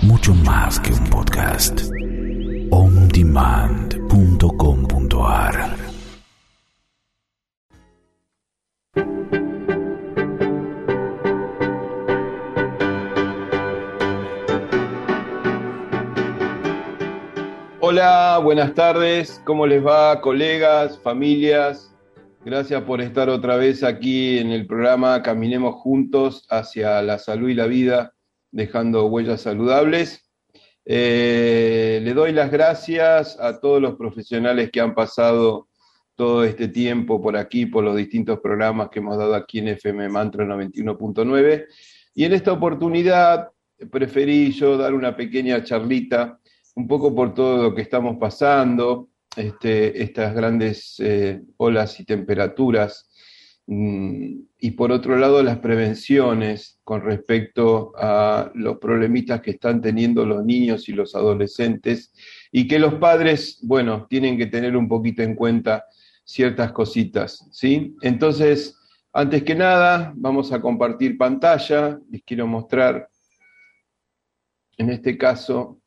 mucho más que un podcast. ondemand.com.ar. Hola, buenas tardes, ¿cómo les va, colegas, familias? Gracias por estar otra vez aquí en el programa Caminemos Juntos hacia la salud y la vida, dejando huellas saludables. Le doy las gracias a todos los profesionales que han pasado todo este tiempo por aquí, por los distintos programas que hemos dado aquí en FM Mantra 91.9. Y en esta oportunidad preferí yo dar una pequeña charlita un poco por todo lo que estamos pasando, estas grandes olas y temperaturas, y por otro lado las prevenciones con respecto a los problemitas que están teniendo los niños y los adolescentes, y que los padres, bueno, tienen que tener un poquito en cuenta ciertas cositas, ¿sí? Entonces, antes que nada, vamos a compartir pantalla. Les quiero mostrar, en este caso,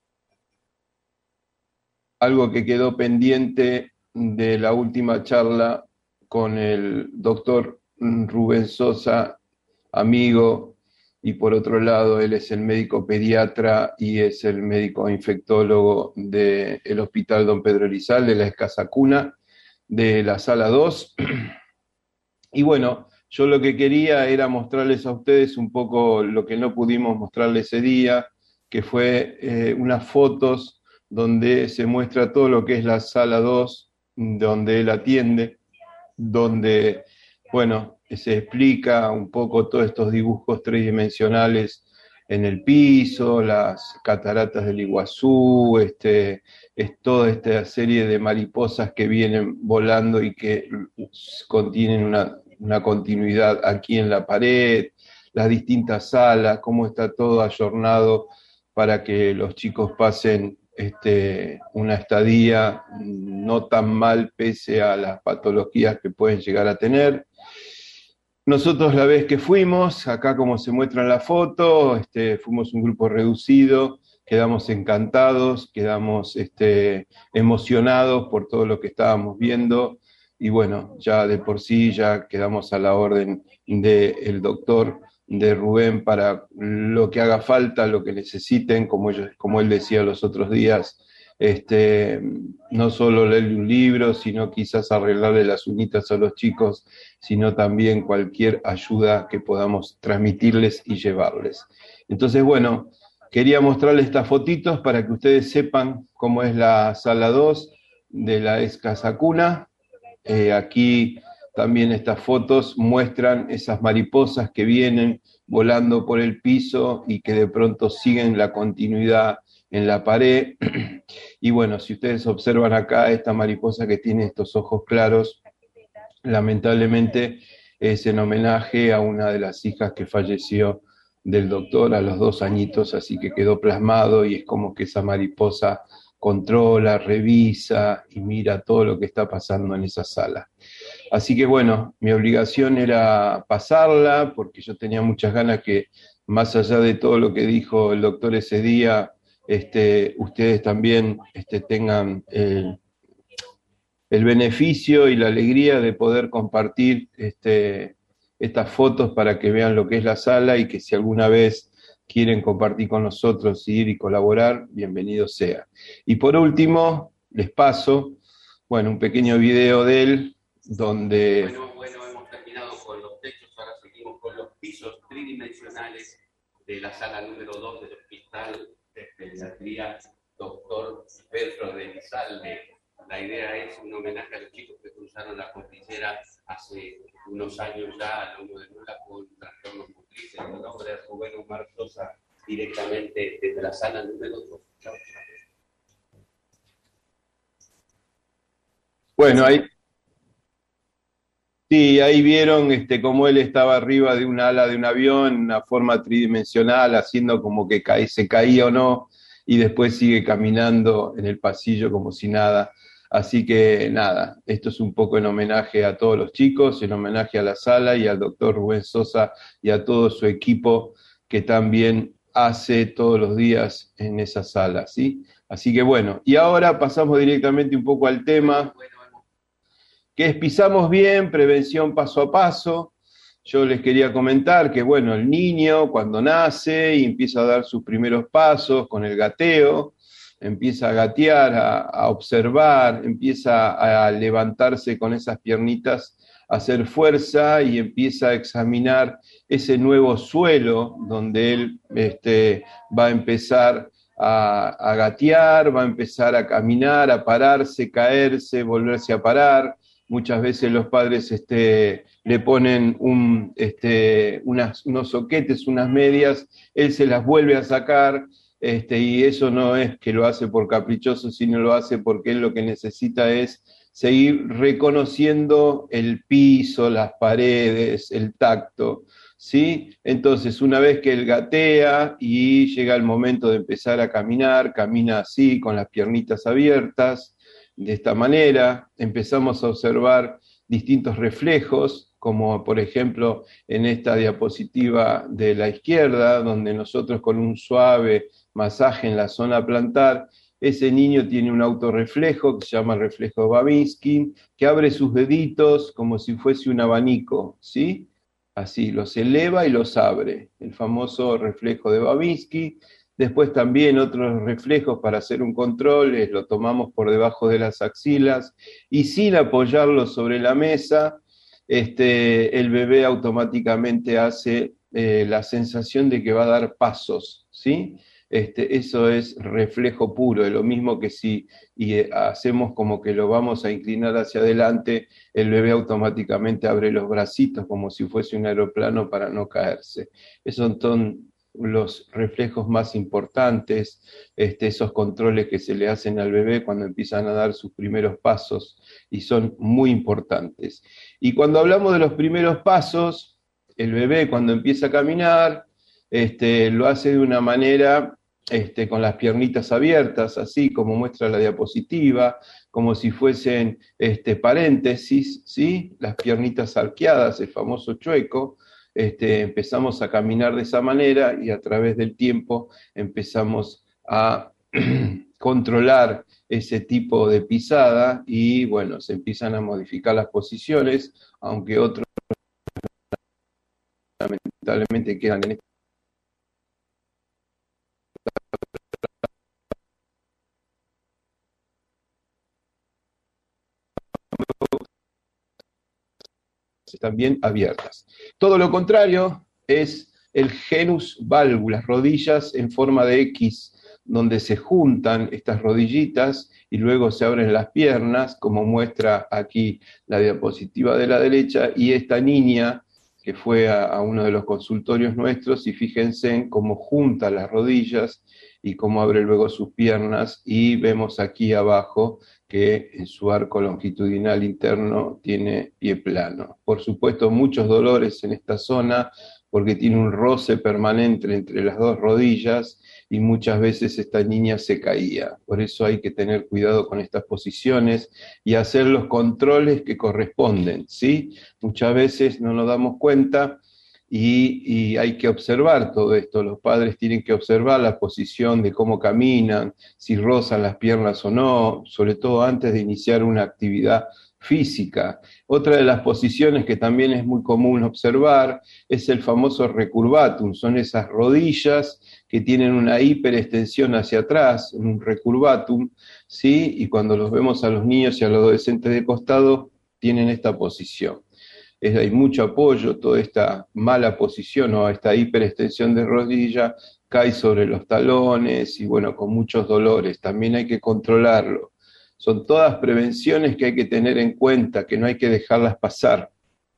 algo que quedó pendiente de la última charla con el doctor Rubén Sosa, amigo, y por otro lado él es el médico pediatra y es el médico infectólogo del Hospital Don Pedro Elizalde, de la Escasa Cuna, de la Sala 2. Y bueno, yo lo que quería era mostrarles a ustedes un poco lo que no pudimos mostrarles ese día, que fue unas fotos donde se muestra todo lo que es la Sala 2, donde él atiende, donde, bueno, se explica un poco todos estos dibujos tridimensionales en el piso, las cataratas del Iguazú, es toda esta serie de mariposas que vienen volando y que contienen una continuidad aquí en la pared, las distintas salas, cómo está todo ayornado para que los chicos pasen una estadía no tan mal pese a las patologías que pueden llegar a tener. Nosotros la vez que fuimos, acá como se muestra en la foto, fuimos un grupo reducido, quedamos encantados, quedamos emocionados por todo lo que estábamos viendo, y bueno, ya de por sí ya quedamos a la orden del doctor, de Rubén, para lo que haga falta, lo que necesiten, como él decía los otros días, no solo leerle un libro, sino quizás arreglarle las uñitas a los chicos, sino también cualquier ayuda que podamos transmitirles y llevarles. Entonces, bueno, quería mostrarles estas fotitos para que ustedes sepan cómo es la Sala 2 de la Escasa Cuna. Aquí también estas fotos muestran esas mariposas que vienen volando por el piso y que de pronto siguen la continuidad en la pared. Y bueno, si ustedes observan acá, esta mariposa que tiene estos ojos claros, lamentablemente es en homenaje a una de las hijas que falleció del doctor a los 2 añitos, así que quedó plasmado, y es como que esa mariposa controla, revisa y mira todo lo que está pasando en esa sala. Así que bueno, mi obligación era pasarla, porque yo tenía muchas ganas que, más allá de todo lo que dijo el doctor ese día, ustedes también tengan el beneficio y la alegría de poder compartir estas fotos para que vean lo que es la sala, y que si alguna vez quieren compartir con nosotros, ir y colaborar, bienvenido sea. Y por último, les paso, bueno, un pequeño video de él, donde... Bueno, hemos terminado con los techos, ahora seguimos con los pisos tridimensionales de la sala número 2 del Hospital de Pediatría Doctor Pedro de Elizalde. La idea es un homenaje a los chicos que cruzaron la cordillera hace unos años ya, alumnos de Nula con trastornos motrices. El nombre es Rubén Omar Sosa, directamente desde la sala número 2. Chao. Bueno, ahí... Sí, ahí vieron cómo él estaba arriba de un ala de un avión, una forma tridimensional, haciendo como que se caía o no, y después sigue caminando en el pasillo como si nada. Así que nada, esto es un poco en homenaje a todos los chicos, en homenaje a la sala y al doctor Rubén Sosa y a todo su equipo, que también hace todos los días en esa sala, ¿sí? Así que bueno, y ahora pasamos directamente un poco al tema, que es pisamos bien, prevención paso a paso. Yo les quería comentar que, bueno, el niño cuando nace y empieza a dar sus primeros pasos con el gateo, empieza a gatear, a observar, empieza a levantarse con esas piernitas, a hacer fuerza y empieza a examinar ese nuevo suelo donde él va a empezar a gatear, va a empezar a caminar, a pararse, caerse, volverse a parar. Muchas veces los padres le ponen unos soquetes, unas medias, él se las vuelve a sacar, y eso no es que lo hace por caprichoso, sino lo hace porque él lo que necesita es seguir reconociendo el piso, las paredes, el tacto, ¿sí? Entonces, una vez que él gatea y llega el momento de empezar a caminar, camina así, con las piernitas abiertas, de esta manera, empezamos a observar distintos reflejos, como por ejemplo en esta diapositiva de la izquierda, donde nosotros con un suave masaje en la zona plantar, ese niño tiene un autorreflejo que se llama el reflejo de Babinski, que abre sus deditos como si fuese un abanico, ¿sí? Así, los eleva y los abre, el famoso reflejo de Babinski. Después también otros reflejos para hacer un control, lo tomamos por debajo de las axilas y sin apoyarlo sobre la mesa, el bebé automáticamente hace la sensación de que va a dar pasos, ¿sí? Eso es reflejo puro, es lo mismo que si hacemos como que lo vamos a inclinar hacia adelante, el bebé automáticamente abre los bracitos como si fuese un aeroplano para no caerse. Esos son los reflejos más importantes, esos controles que se le hacen al bebé cuando empiezan a dar sus primeros pasos y son muy importantes. Y cuando hablamos de los primeros pasos, el bebé cuando empieza a caminar, lo hace de una manera con las piernitas abiertas, así como muestra la diapositiva, como si fuesen paréntesis, ¿sí? Las piernitas arqueadas, el famoso chueco. Empezamos a caminar de esa manera y a través del tiempo empezamos a controlar ese tipo de pisada y bueno, se empiezan a modificar las posiciones, aunque otros lamentablemente quedan en están bien abiertas. Todo lo contrario es el genus valgus, rodillas en forma de X, donde se juntan estas rodillitas y luego se abren las piernas, como muestra aquí la diapositiva de la derecha, y esta niña que fue a uno de los consultorios nuestros, y fíjense en cómo junta las rodillas y cómo abre luego sus piernas, y vemos aquí abajo que en su arco longitudinal interno tiene pie plano. Por supuesto, muchos dolores en esta zona, porque tiene un roce permanente entre las dos rodillas, y muchas veces esta niña se caía. Por eso hay que tener cuidado con estas posiciones y hacer los controles que corresponden, ¿sí? Muchas veces no nos damos cuenta y hay que observar todo esto. Los padres tienen que observar la posición de cómo caminan, si rozan las piernas o no, sobre todo antes de iniciar una actividad física. Otra de las posiciones que también es muy común observar es el famoso recurvatum, son esas rodillas que tienen una hiperextensión hacia atrás, en un recurvatum, ¿sí? Y cuando los vemos a los niños y a los adolescentes de costado, tienen esta posición. Hay mucho apoyo, toda esta mala posición o esta hiperextensión de rodilla cae sobre los talones y bueno, con muchos dolores, también hay que controlarlo. Son todas prevenciones que hay que tener en cuenta, que no hay que dejarlas pasar.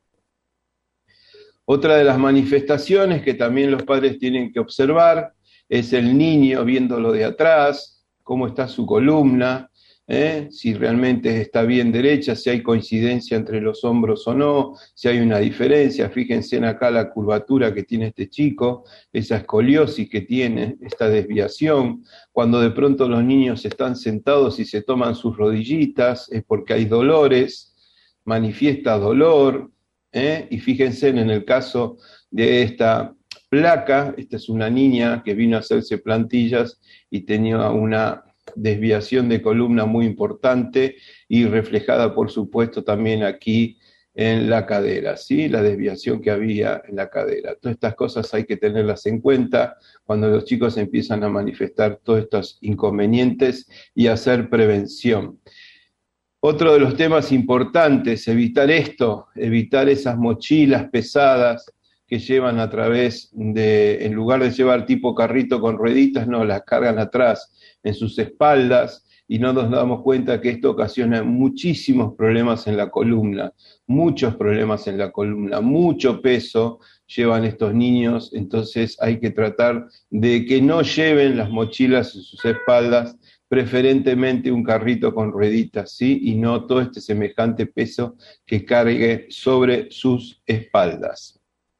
Otra de las manifestaciones que también los padres tienen que observar es el niño viéndolo de atrás, cómo está su columna, si realmente está bien derecha, si hay coincidencia entre los hombros o no, si hay una diferencia. Fíjense en acá la curvatura que tiene este chico, esa escoliosis que tiene, esta desviación. Cuando de pronto los niños están sentados y se toman sus rodillitas, es porque hay dolores, manifiesta dolor, y fíjense en el caso de esta placa. Esta es una niña que vino a hacerse plantillas y tenía una desviación de columna muy importante y reflejada, por supuesto, también aquí en la cadera, ¿sí? La desviación que había en la cadera. Todas estas cosas hay que tenerlas en cuenta cuando los chicos empiezan a manifestar todos estos inconvenientes y hacer prevención. Otro de los temas importantes, evitar esto, evitar esas mochilas pesadas que llevan a través de, en lugar de llevar tipo carrito con rueditas, no, las cargan atrás en sus espaldas, y no nos damos cuenta que esto ocasiona muchísimos problemas en la columna, muchos problemas en la columna, mucho peso llevan estos niños. Entonces hay que tratar de que no lleven las mochilas en sus espaldas, preferentemente un carrito con rueditas, ¿sí? Y no todo este semejante peso que cargue sobre sus espaldas.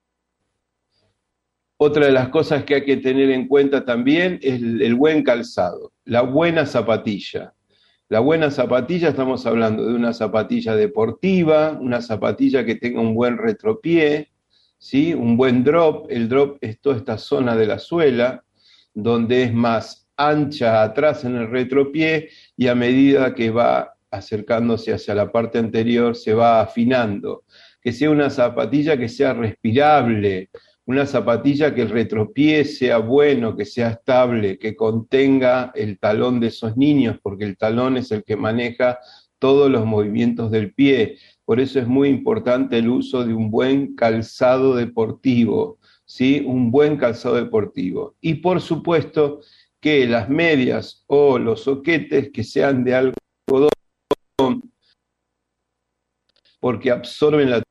Otra de las cosas que hay que tener en cuenta también es el buen calzado, la buena zapatilla. La buena zapatilla, estamos hablando de una zapatilla deportiva, una zapatilla que tenga un buen retropié, ¿sí? Un buen drop. El drop es toda esta zona de la suela, donde es más ancha atrás en el retropié, y a medida que va acercándose hacia la parte anterior se va afinando. Que sea una zapatilla que sea respirable, una zapatilla que el retropié sea bueno, que sea estable, que contenga el talón de esos niños, porque el talón es el que maneja todos los movimientos del pie. Por eso es muy importante el uso de un buen calzado deportivo, ¿sí? Un buen calzado deportivo. Y por supuesto que las medias o los soquetes que sean de algodón, porque absorben la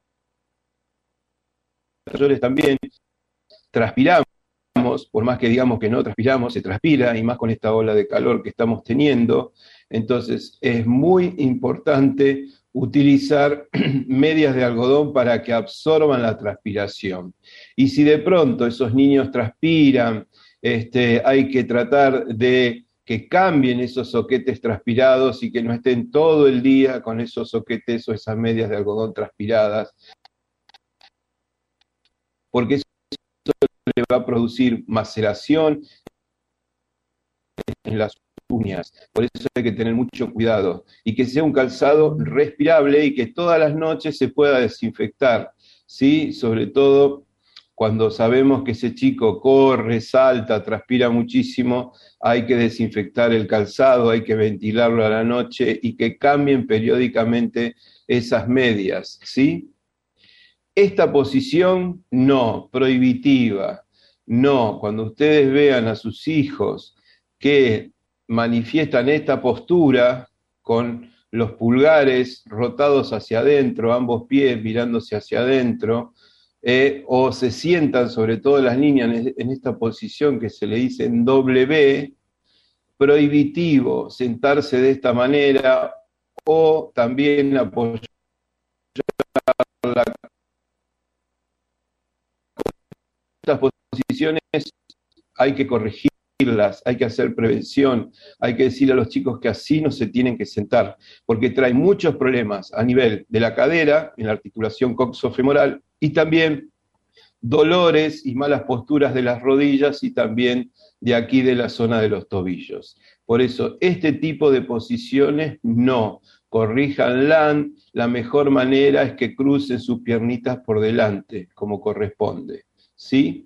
también. Transpiramos, por más que digamos que no transpiramos, se transpira, y más con esta ola de calor que estamos teniendo. Entonces es muy importante utilizar medias de algodón para que absorban la transpiración. Y si de pronto esos niños transpiran, hay que tratar de que cambien esos soquetes transpirados y que no estén todo el día con esos soquetes o esas medias de algodón transpiradas, porque eso le va a producir maceración en las uñas. Por eso hay que tener mucho cuidado, y que sea un calzado respirable y que todas las noches se pueda desinfectar, ¿sí? Sobre todo cuando sabemos que ese chico corre, salta, transpira muchísimo, hay que desinfectar el calzado, hay que ventilarlo a la noche y que cambien periódicamente esas medias, ¿sí? Esta posición no, prohibitiva, no. Cuando ustedes vean a sus hijos que manifiestan esta postura con los pulgares rotados hacia adentro, ambos pies mirándose hacia adentro, o se sientan, sobre todo las niñas, en esta posición que se le dice en W, prohibitivo sentarse de esta manera, o también apoyar la. Estas posiciones hay que corregirlas, hay que hacer prevención, hay que decirle a los chicos que así no se tienen que sentar, porque trae muchos problemas a nivel de la cadera, en la articulación coxofemoral, y también dolores y malas posturas de las rodillas, y también de aquí de la zona de los tobillos. Por eso, este tipo de posiciones no, corríjanla. La mejor manera es que crucen sus piernitas por delante, como corresponde, ¿sí?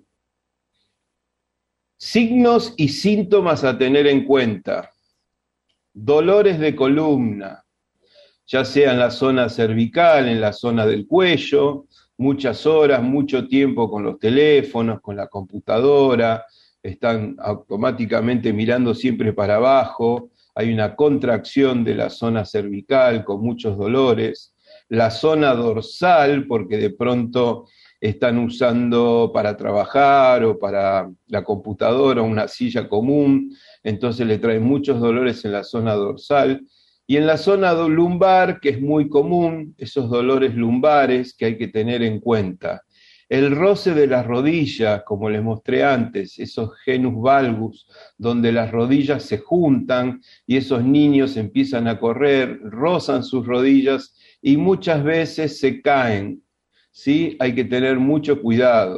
Signos y síntomas a tener en cuenta. Dolores de columna, ya sea en la zona cervical, en la zona del cuello, muchas horas, mucho tiempo con los teléfonos, con la computadora, están automáticamente mirando siempre para abajo, hay una contracción de la zona cervical con muchos dolores, la zona dorsal, porque de pronto están usando para trabajar o para la computadora una silla común, entonces le traen muchos dolores en la zona dorsal. Y en la zona lumbar, que es muy común, esos dolores lumbares que hay que tener en cuenta. El roce de las rodillas, como les mostré antes, esos genus valgus, donde las rodillas se juntan y esos niños empiezan a correr, rozan sus rodillas y muchas veces se caen, ¿sí? Hay que tener mucho cuidado.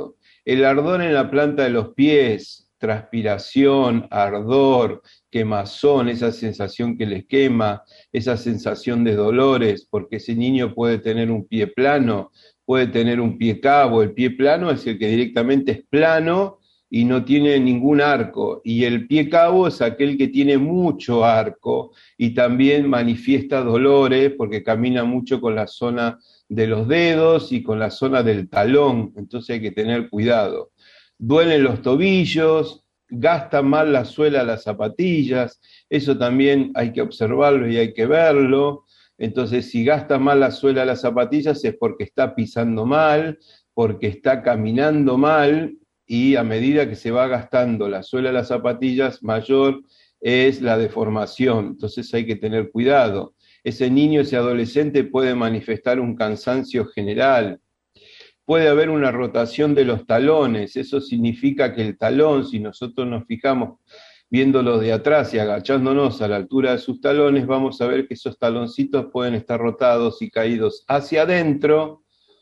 El ardor en la planta de los pies, transpiración, ardor, quemazón, esa sensación que les quema, esa sensación de dolores, porque ese niño puede tener un pie plano, puede tener un pie cabo. El pie plano es el que directamente es plano y no tiene ningún arco, y el pie cabo es aquel que tiene mucho arco y también manifiesta dolores porque camina mucho con la zona de los dedos y con la zona del talón, entonces hay que tener cuidado. Duelen los tobillos, gasta mal la suela de las zapatillas, eso también hay que observarlo y hay que verlo. Entonces, si gasta mal la suela de las zapatillas es porque está pisando mal, porque está caminando mal, y a medida que se va gastando la suela de las zapatillas, mayor es la deformación. Entonces hay que tener cuidado. Ese niño, ese adolescente puede manifestar un cansancio general. Puede haber una rotación de los talones. Eso significa que el talón, si nosotros nos fijamos viéndolo de atrás y agachándonos a la altura de sus talones, vamos a ver que esos taloncitos pueden estar rotados y caídos hacia adentro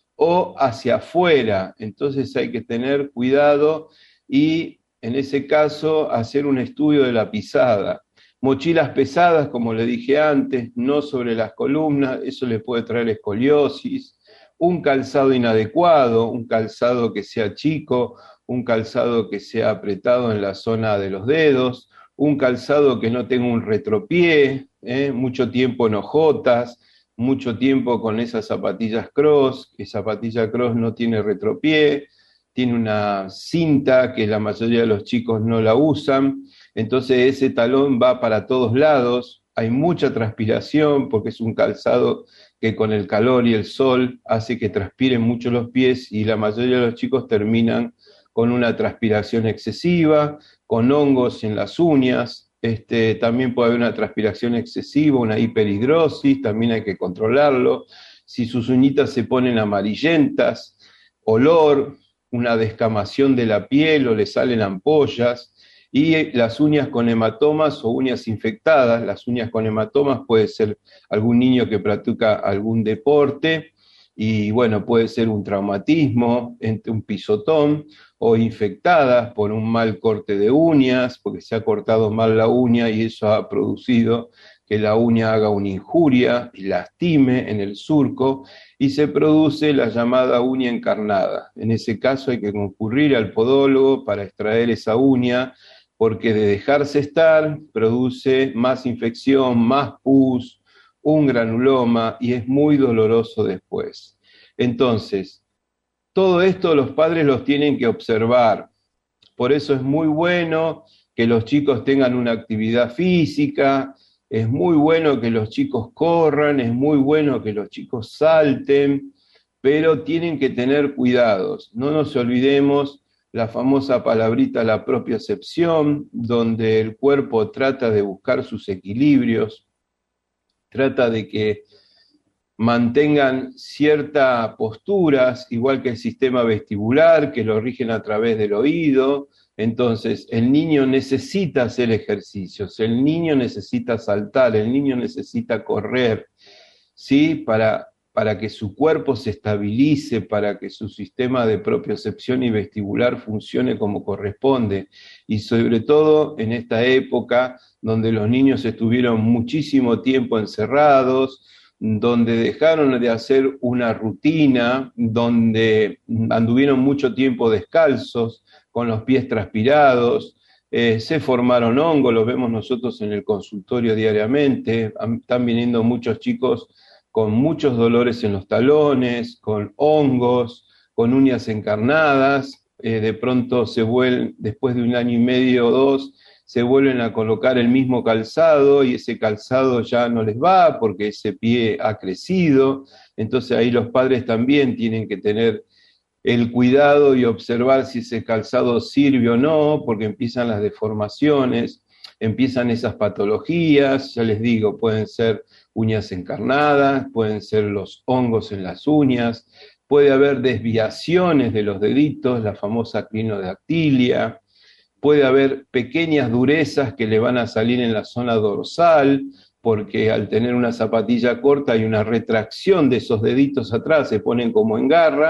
o hacia afuera. Entonces hay que tener cuidado y en ese caso hacer un estudio de la pisada. Mochilas pesadas, como le dije antes, no sobre las columnas, eso le puede traer escoliosis. Un calzado inadecuado, un calzado que sea chico, un calzado que sea apretado en la zona de los dedos, un calzado que no tenga un retropié, mucho tiempo en hojotas, mucho tiempo con esas zapatillas cross, que zapatilla cross no tiene retropié, tiene una cinta que la mayoría de los chicos no la usan, entonces ese talón va para todos lados, hay mucha transpiración porque es un calzado que con el calor y el sol hace que transpiren mucho los pies y la mayoría de los chicos terminan con una transpiración excesiva, con hongos en las uñas. También puede haber una transpiración excesiva, una hiperhidrosis, también hay que controlarlo. Si sus uñitas se ponen amarillentas, olor, una descamación de la piel o le salen ampollas, y las uñas con hematomas o uñas infectadas. Las uñas con hematomas puede ser algún niño que practica algún deporte, y bueno, puede ser un traumatismo, un pisotón, o infectadas por un mal corte de uñas, porque se ha cortado mal la uña y eso ha producido que la uña haga una injuria y lastime en el surco, y se produce la llamada uña encarnada. En ese caso hay que concurrir al podólogo para extraer esa uña, porque de dejarse estar produce más infección, más pus, un granuloma, y es muy doloroso después. Entonces, todo esto los padres los tienen que observar. Por eso es muy bueno que los chicos tengan una actividad física, es muy bueno que los chicos corran, es muy bueno que los chicos salten, pero tienen que tener cuidados. No nos olvidemos la famosa palabrita la propiocepción, donde el cuerpo trata de buscar sus equilibrios, trata de que mantengan ciertas posturas, igual que el sistema vestibular, que lo rigen a través del oído. Entonces, el niño necesita hacer ejercicios, el niño necesita saltar, el niño necesita correr, ¿sí? Para que su cuerpo se estabilice, para que su sistema de propiocepción y vestibular funcione como corresponde. Y sobre todo en esta época donde los niños estuvieron muchísimo tiempo encerrados, donde dejaron de hacer una rutina, donde anduvieron mucho tiempo descalzos, con los pies transpirados, se formaron hongos, los vemos nosotros en el consultorio diariamente, están viniendo muchos chicos con muchos dolores en los talones, con hongos, con uñas encarnadas, de pronto se vuelven, después de 1 año y medio o 2, se vuelven a colocar el mismo calzado y ese calzado ya no les va porque ese pie ha crecido. Entonces ahí los padres también tienen que tener el cuidado y observar si ese calzado sirve o no, porque empiezan las deformaciones, empiezan esas patologías. Ya les digo, pueden ser uñas encarnadas, pueden ser los hongos en las uñas, puede haber desviaciones de los deditos, la famosa clinodactilia, puede haber pequeñas durezas que le van a salir en la zona dorsal, porque al tener una zapatilla corta hay una retracción de esos deditos atrás, se ponen como en garra,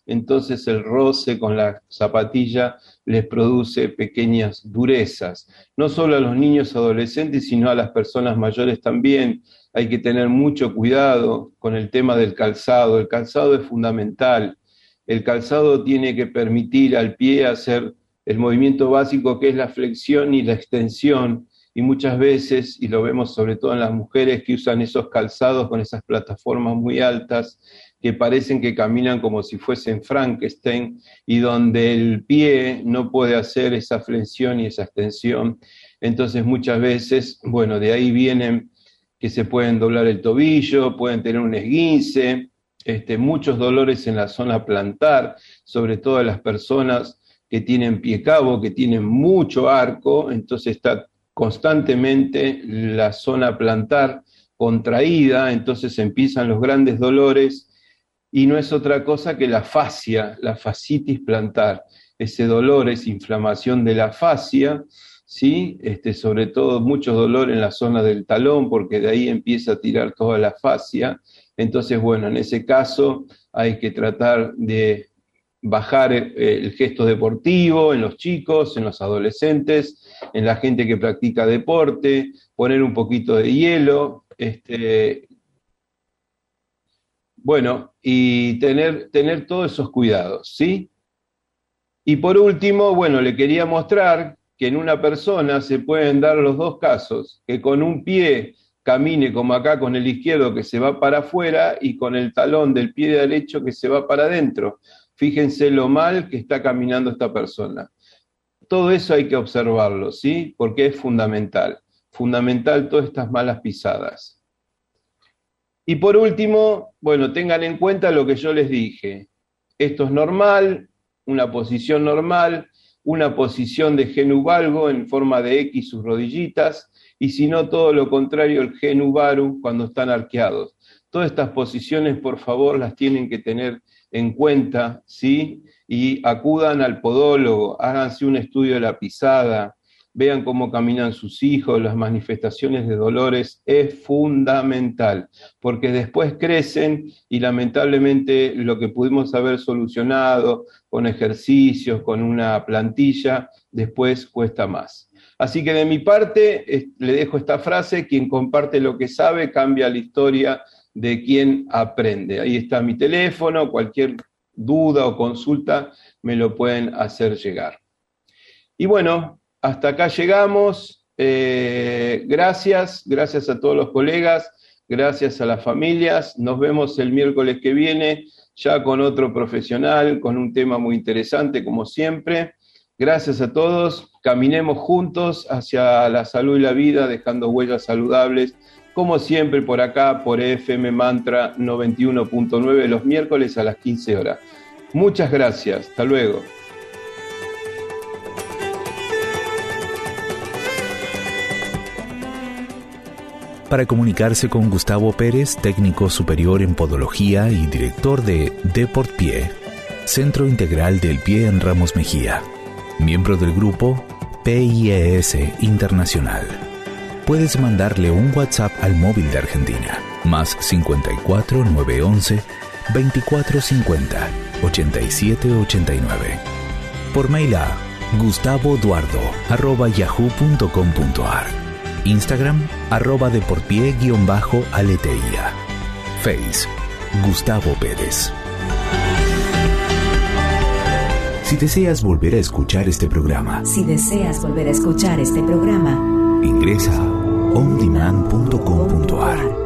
entonces el roce con la zapatilla les produce pequeñas durezas. No solo a los niños adolescentes, sino a las personas mayores también. Hay que tener mucho cuidado con el tema del calzado. El calzado es fundamental. El calzado tiene que permitir al pie hacer el movimiento básico, que es la flexión y la extensión, y muchas veces, y lo vemos sobre todo en las mujeres que usan esos calzados con esas plataformas muy altas, que parecen que caminan como si fuesen Frankenstein, y donde el pie no puede hacer esa flexión y esa extensión. Entonces muchas veces, bueno, de ahí vienen que se pueden doblar el tobillo, pueden tener un esguince, muchos dolores en la zona plantar, sobre todo las personas que tienen pie cabo, que tienen mucho arco, entonces está constantemente la zona plantar contraída, entonces empiezan los grandes dolores, y no es otra cosa que la fascia, la fascitis plantar. Ese dolor es inflamación de la fascia, ¿sí? Sobre todo mucho dolor en la zona del talón, porque de ahí empieza a tirar toda la fascia. Entonces, bueno, en ese caso hay que tratar de bajar el gesto deportivo en los chicos, en los adolescentes, en la gente que practica deporte, poner un poquito de hielo, bueno, y tener todos esos cuidados, ¿sí? Y por último, bueno, le quería mostrar que en una persona se pueden dar los dos casos, que con un pie camine como acá con el izquierdo que se va para afuera y con el talón del pie derecho que se va para adentro. Fíjense lo mal que está caminando esta persona. Todo eso hay que observarlo, ¿sí? Porque es fundamental todas estas malas pisadas. Y por último, bueno, tengan en cuenta lo que yo les dije. Esto es normal, una posición normal, una posición de genu valgo en forma de X sus rodillitas, y si no, todo lo contrario, el genu varu cuando están arqueados. Todas estas posiciones, por favor, las tienen que tener en cuenta, ¿sí? Y acudan al podólogo, háganse un estudio de la pisada, vean cómo caminan sus hijos, las manifestaciones de dolores, es fundamental, porque después crecen y lamentablemente lo que pudimos haber solucionado con ejercicios, con una plantilla, después cuesta más. Así que de mi parte le dejo esta frase: quien comparte lo que sabe cambia la historia de quien aprende. Ahí está mi teléfono, cualquier duda o consulta me lo pueden hacer llegar. Y bueno, hasta acá llegamos. Gracias a todos los colegas, gracias a las familias. Nos vemos el miércoles que viene, ya con otro profesional, con un tema muy interesante, como siempre. Gracias a todos, caminemos juntos hacia la salud y la vida, dejando huellas saludables, como siempre por acá, por FM Mantra 91.9, los miércoles a las 15 horas. Muchas gracias, hasta luego. Para comunicarse con Gustavo Pérez, técnico superior en podología y director de Deportpie, Centro Integral del Pie en Ramos Mejía, miembro del grupo PIES Internacional. Puedes mandarle un WhatsApp al móvil de Argentina, más 54 911 2450 8789. Por mail a gustavoduardo@yahoo.com.ar. Instagram @deportpie_aleteia. Face Gustavo Pérez. Si deseas volver a escuchar este programa, ingresa a ondemand.com.ar.